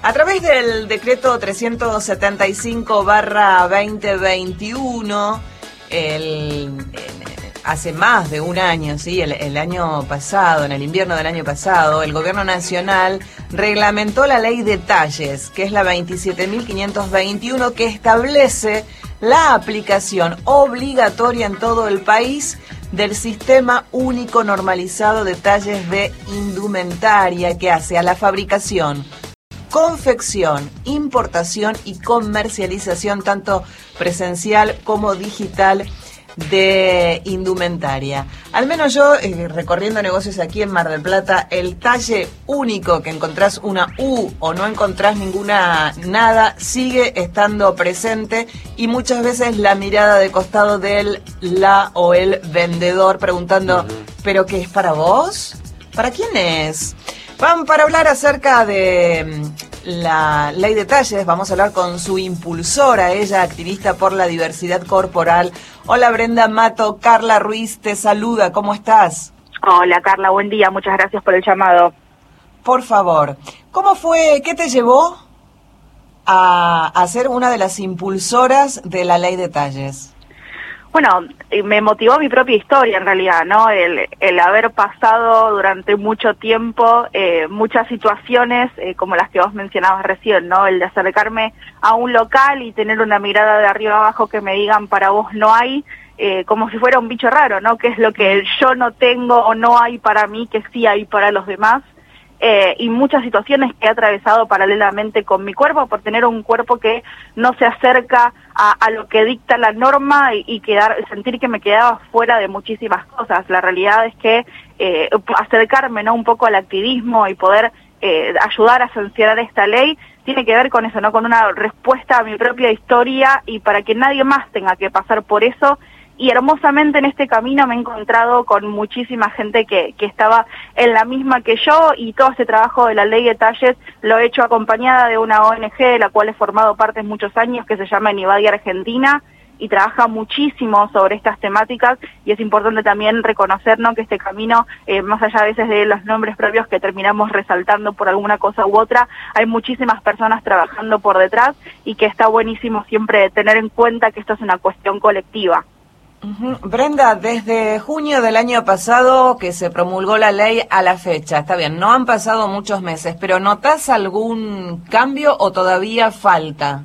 A través del decreto 375/2021, hace más de un año, ¿sí? El año pasado, en el invierno del año pasado, el Gobierno Nacional reglamentó la ley de talles, que es la 27.521, que establece la aplicación obligatoria en todo el país del Sistema Único Normalizado de Talles de Indumentaria, que hace a la fabricación, confección, importación y comercialización, tanto presencial como digital, de indumentaria. Al menos yo, recorriendo negocios aquí en Mar del Plata, el talle único, que encontrás una U o no encontrás nada, sigue estando presente, y muchas veces la mirada de costado del o el vendedor preguntando, ¿pero qué es para vos? ¿Para quién es? Para hablar acerca de la ley de talles, vamos a hablar con su impulsora, ella activista por la diversidad corporal. Hola Brenda Mato, Carla Ruiz te saluda, ¿cómo estás? Hola Carla, buen día, muchas gracias por el llamado. Por favor, ¿cómo fue, qué te llevó a ser una de las impulsoras de la ley de talles? Bueno, me motivó mi propia historia en realidad, ¿no? El haber pasado durante mucho tiempo muchas situaciones como las que vos mencionabas recién, ¿no? El de acercarme a un local y tener una mirada de arriba abajo que me digan para vos no hay, como si fuera un bicho raro, ¿no? Que es lo que yo no tengo o no hay para mí, que sí hay para los demás. Y muchas situaciones que he atravesado paralelamente con mi cuerpo por tener un cuerpo que no se acerca a lo que dicta la norma y sentir que me quedaba fuera de muchísimas cosas. La realidad es que acercarme, ¿no?, un poco al activismo y poder ayudar a sancionar esta ley tiene que ver con eso, ¿no?, con una respuesta a mi propia historia y para que nadie más tenga que pasar por eso. Y hermosamente en este camino me he encontrado con muchísima gente que estaba en la misma que yo, y todo este trabajo de la ley de talles lo he hecho acompañada de una ONG de la cual he formado parte muchos años, que se llama Enibadia Argentina, y trabaja muchísimo sobre estas temáticas, y es importante también reconocer, ¿no?, que este camino, más allá a veces de los nombres propios que terminamos resaltando por alguna cosa u otra, hay muchísimas personas trabajando por detrás, y que está buenísimo siempre tener en cuenta que esto es una cuestión colectiva. Brenda, desde junio del año pasado que se promulgó la ley a la fecha, está bien, no han pasado muchos meses, pero ¿notás algún cambio o todavía falta?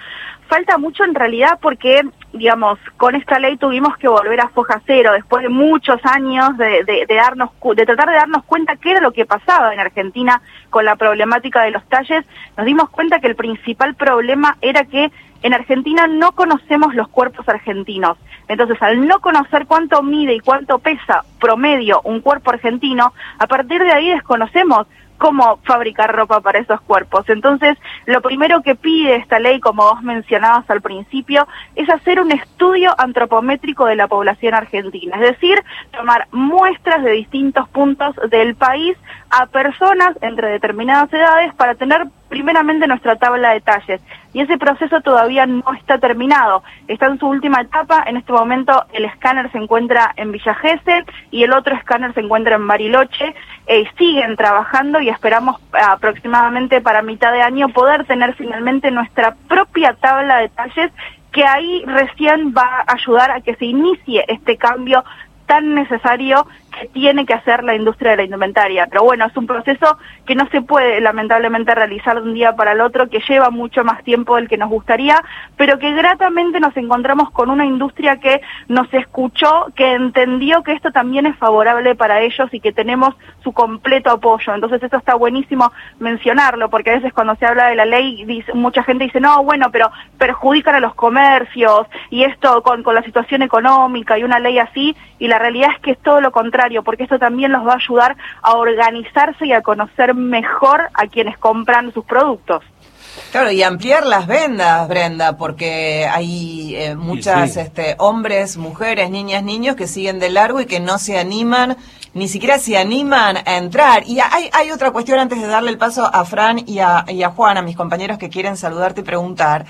Falta mucho en realidad porque, digamos, con esta ley tuvimos que volver a foja cero después de muchos años de tratar de darnos cuenta qué era lo que pasaba en Argentina con la problemática de los talles. Nos dimos cuenta que el principal problema era que en Argentina no conocemos los cuerpos argentinos. Entonces, al no conocer cuánto mide y cuánto pesa promedio un cuerpo argentino, a partir de ahí desconocemos cómo fabricar ropa para esos cuerpos. Entonces, lo primero que pide esta ley, como vos mencionabas al principio, es hacer un estudio antropométrico de la población argentina, es decir, tomar muestras de distintos puntos del país a personas entre determinadas edades para tener primeramente nuestra tabla de talles. Y ese proceso todavía no está terminado, está en su última etapa. En este momento el escáner se encuentra en Villa Gesell y el otro escáner se encuentra en Bariloche. Siguen trabajando y esperamos aproximadamente para mitad de año poder tener finalmente nuestra propia tabla de talles, que ahí recién va a ayudar a que se inicie este cambio tan necesario que tiene que hacer la industria de la indumentaria. Pero bueno, es un proceso que no se puede lamentablemente realizar de un día para el otro, que lleva mucho más tiempo del que nos gustaría, pero que gratamente nos encontramos con una industria que nos escuchó, que entendió que esto también es favorable para ellos y que tenemos su completo apoyo. Entonces eso está buenísimo mencionarlo, porque a veces cuando se habla de la ley, mucha gente dice, no, bueno, pero perjudican a los comercios, y esto con la situación económica y una ley así, y la realidad es que es todo lo contrario, porque esto también los va a ayudar a organizarse y a conocer mejor a quienes compran sus productos. Claro, y ampliar las vendas, Brenda, porque hay muchas hombres, mujeres, niñas, niños que siguen de largo y que no se animan, ni siquiera se animan a entrar. Y hay otra cuestión antes de darle el paso a Fran y a Juan, a mis compañeros que quieren saludarte y preguntar.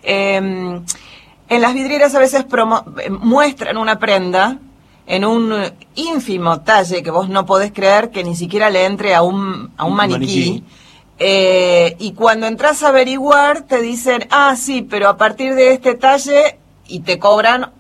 En las vidrieras a veces muestran una prenda en un ínfimo talle que vos no podés creer que ni siquiera le entre a un maniquí. Y cuando entras a averiguar te dicen, sí, pero a partir de este talle, y te cobran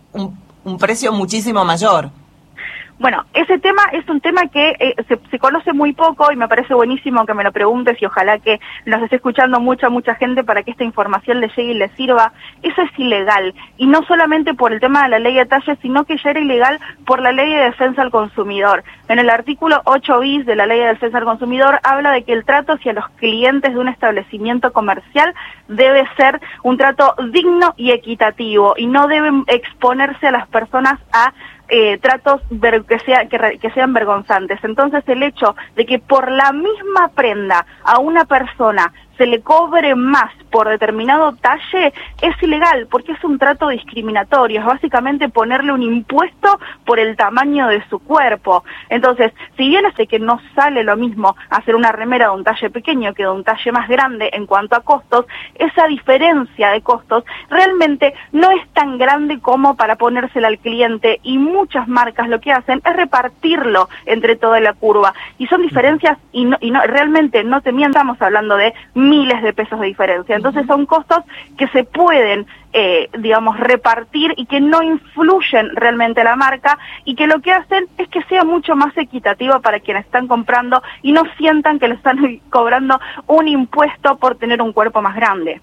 un precio muchísimo mayor. Bueno, ese tema es un tema que se conoce muy poco y me parece buenísimo que me lo preguntes y ojalá que nos esté escuchando mucha gente para que esta información le llegue y le sirva. Eso es ilegal y no solamente por el tema de la ley de talles, sino que ya era ilegal por la ley de defensa al consumidor. En el artículo 8 bis de la ley de defensa al consumidor habla de que el trato hacia los clientes de un establecimiento comercial debe ser un trato digno y equitativo y no deben exponerse a las personas a tratos que sean vergonzantes. Entonces el hecho de que por la misma prenda a una persona se le cobre más por determinado talle es ilegal porque es un trato discriminatorio, es básicamente ponerle un impuesto por el tamaño de su cuerpo. Entonces, si bien es de que no sale lo mismo hacer una remera de un talle pequeño que de un talle más grande en cuanto a costos, esa diferencia de costos realmente no es tan grande como para ponérsela al cliente y muchas marcas lo que hacen es repartirlo entre toda la curva y son diferencias y realmente no te mientas, estamos hablando de miles de pesos de diferencia. Entonces son costos que se pueden, repartir y que no influyen realmente a la marca y que lo que hacen es que sea mucho más equitativo para quienes están comprando y no sientan que le están cobrando un impuesto por tener un cuerpo más grande.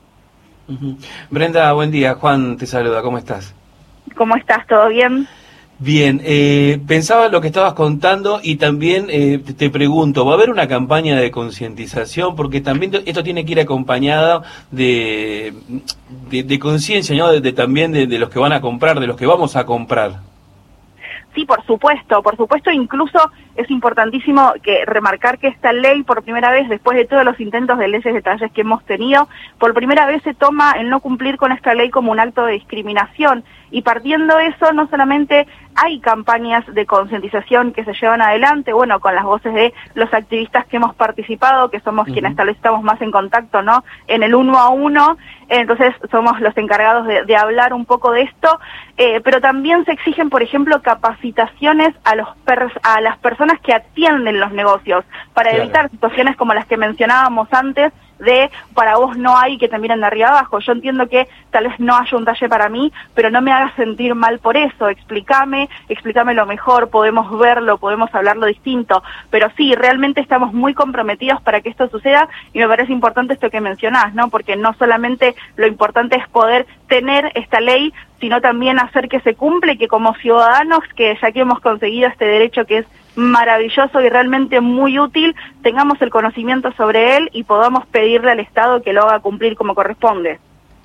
Brenda, buen día. Juan te saluda. ¿Cómo estás? ¿Cómo estás? ¿Todo bien? Bien, pensaba lo que estabas contando y también te pregunto, ¿va a haber una campaña de concientización? Porque también esto tiene que ir acompañado de conciencia, ¿no? También de los que van a comprar, de los que vamos a comprar. Sí, por supuesto, incluso es importantísimo remarcar que esta ley por primera vez, después de todos los intentos de leyes de talles que hemos tenido, por primera vez se toma el no cumplir con esta ley como un acto de discriminación y partiendo de eso no solamente hay campañas de concientización que se llevan adelante, bueno, con las voces de los activistas que hemos participado, que somos quienes tal vez estamos más en contacto, ¿no? En el 1 a 1, entonces somos los encargados de hablar un poco de esto, pero también se exigen, por ejemplo, capacitaciones a las personas que atienden los negocios, para evitar situaciones como las que mencionábamos antes, de para vos no hay que te miren de arriba abajo. Yo entiendo que tal vez no haya un talle para mí, pero no me hagas sentir mal por eso, explícame lo mejor, podemos verlo, podemos hablarlo distinto, pero sí, realmente estamos muy comprometidos para que esto suceda y me parece importante esto que mencionás, ¿no? Porque no solamente lo importante es poder tener esta ley, sino también hacer que se cumpla y que como ciudadanos, que ya que hemos conseguido este derecho que es maravilloso y realmente muy útil, tengamos el conocimiento sobre él y podamos pedirle al Estado que lo haga cumplir como corresponde.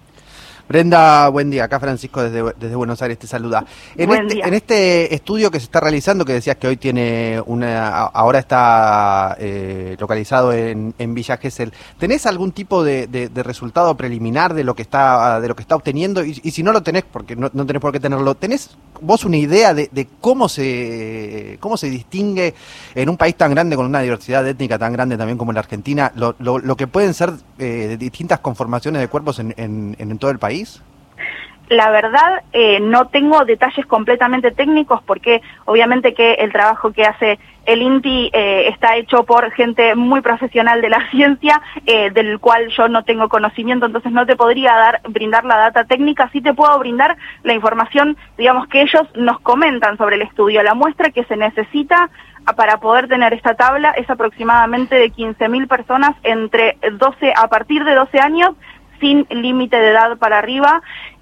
Brenda, buen día. Acá Francisco desde Buenos Aires te saluda. En este estudio que se está realizando, que decías que hoy tiene ahora está localizado en Villa Gesell, ¿tenés algún tipo de resultado preliminar de lo que está obteniendo? Y si no lo tenés, porque no tenés por qué tenerlo, ¿tenés vos una idea de cómo se distingue en un país tan grande con una diversidad étnica tan grande también como la Argentina, lo que pueden ser distintas conformaciones de cuerpos en todo el país? La verdad, no tengo detalles completamente técnicos porque obviamente que el trabajo que hace el INTI está hecho por gente muy profesional de la ciencia, del cual yo no tengo conocimiento, entonces no te podría brindar la data técnica, sí te puedo brindar la información, digamos, que ellos nos comentan sobre el estudio. La muestra que se necesita para poder tener esta tabla es aproximadamente de 15.000 personas a partir de 12 años, sin límite de edad para arriba,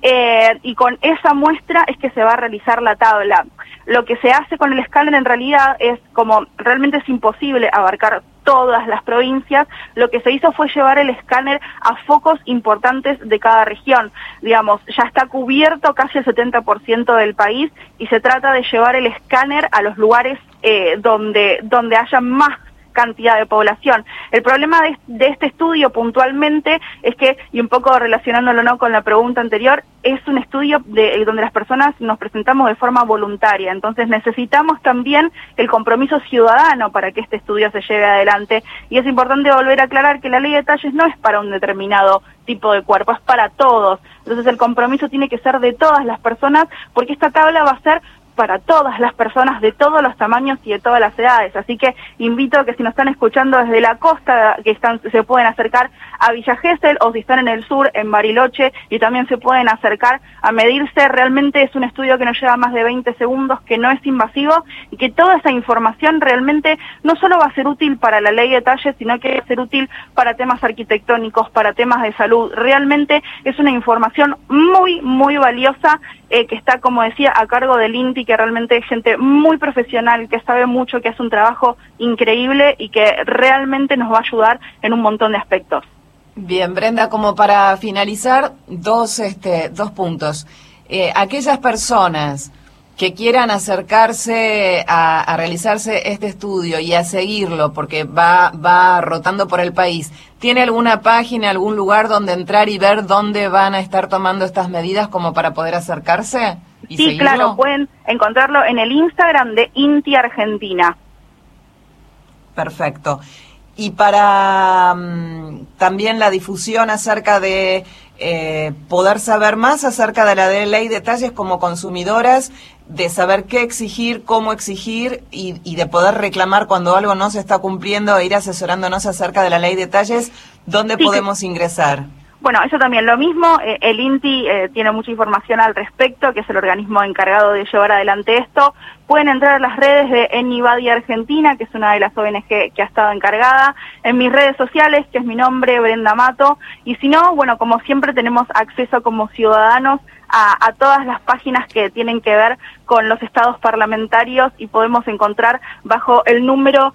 y con esa muestra es que se va a realizar la tabla. Lo que se hace con el escáner en realidad es, como realmente es imposible abarcar todas las provincias, lo que se hizo fue llevar el escáner a focos importantes de cada región. Digamos, ya está cubierto casi el 70% del país y se trata de llevar el escáner a los lugares donde haya más cantidad de población. El problema de este estudio puntualmente es que, y un poco relacionándolo no con la pregunta anterior, es un estudio donde las personas nos presentamos de forma voluntaria, entonces necesitamos también el compromiso ciudadano para que este estudio se lleve adelante, y es importante volver a aclarar que la ley de talles no es para un determinado tipo de cuerpo, es para todos, entonces el compromiso tiene que ser de todas las personas, porque esta tabla va a ser para todas las personas de todos los tamaños y de todas las edades. Así que invito a que si nos están escuchando desde la costa, se pueden acercar a Villa Gesell, o si están en el sur, en Bariloche, y también se pueden acercar a medirse. Realmente es un estudio que nos lleva más de 20 segundos, que no es invasivo, y que toda esa información realmente no solo va a ser útil para la ley de talles, sino que va a ser útil para temas arquitectónicos, para temas de salud. Realmente es una información muy, muy valiosa, que está, como decía, a cargo del INTI, que realmente es gente muy profesional, que sabe mucho, que hace un trabajo increíble y que realmente nos va a ayudar en un montón de aspectos. Bien, Brenda, como para finalizar, dos puntos. Aquellas personas que quieran acercarse a realizarse este estudio y a seguirlo, porque va rotando por el país, ¿tiene alguna página, algún lugar donde entrar y ver dónde van a estar tomando estas medidas como para poder acercarse y sí, seguirlo? Claro, pueden encontrarlo en el Instagram de INTI Argentina. Perfecto. Y para también la difusión acerca de poder saber más acerca de la ley de talles como consumidoras, de saber qué exigir, cómo exigir y de poder reclamar cuando algo no se está cumpliendo e ir asesorándonos acerca de la ley de talles, ¿dónde podemos ingresar? Bueno, eso también lo mismo, el INTI tiene mucha información al respecto, que es el organismo encargado de llevar adelante esto. Pueden entrar a las redes de Enivadi Argentina, que es una de las ONG que ha estado encargada, en mis redes sociales, que es mi nombre, Brenda Mato, y si no, bueno, como siempre tenemos acceso como ciudadanos a todas las páginas que tienen que ver con los estados parlamentarios, y podemos encontrar bajo el número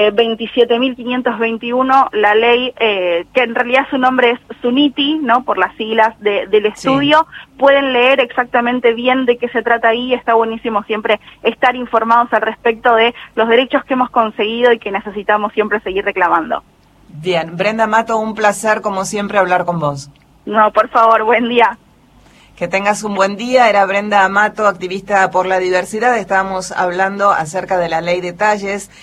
27.521 la ley, que en realidad su nombre es SUNITI, ¿no?, por las siglas del estudio. Sí. Pueden leer exactamente bien de qué se trata ahí. Está buenísimo siempre estar informados al respecto de los derechos que hemos conseguido y que necesitamos siempre seguir reclamando. Bien, Brenda Mato, un placer como siempre hablar con vos. No, por favor, buen día. Que tengas un buen día. Era Brenda Mato, activista por la diversidad. Estábamos hablando acerca de la ley de talles.